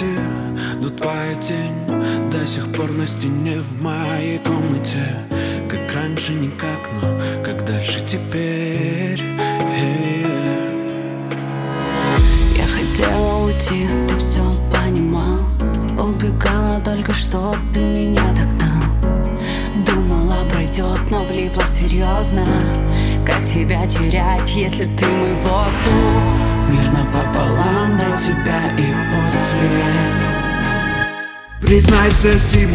уйти, но твоя тень до сих пор на стене в моей комнате. Как раньше никак, но как дальше теперь? Я хотела уйти, ты все понимал. Убегала только, чтоб ты меня догнал. Думала, пройдет, но влипла серьезно. Как тебя терять, если ты мой воздух? Мир напополам до тебя и после. Признайся себе,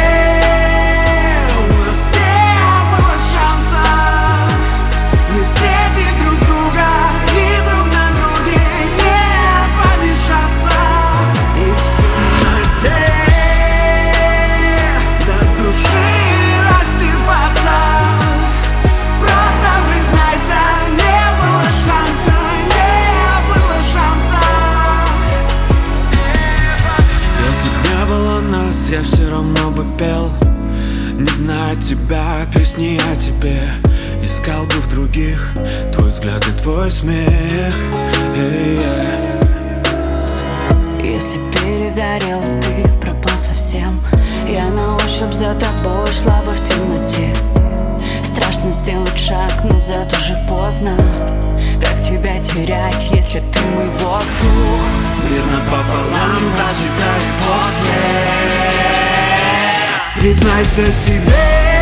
у нас не было шанса не встретить друг друга и друг на друге не помешаться. И в темноте до души раздеваться. Просто признайся, не было шанса, не было шанса. Если б не было нас, я все равно бы пел. Не зная тебя, песни о тебе искал бы в других твой взгляд и твой смех. Если перегорел, ты пропал совсем. Я на ощупь за тобой шла бы в темноте. Страшно сделать шаг назад, уже поздно. Как тебя терять, если ты мой воздух? Мир напополам до тебя и после. Признайся себе.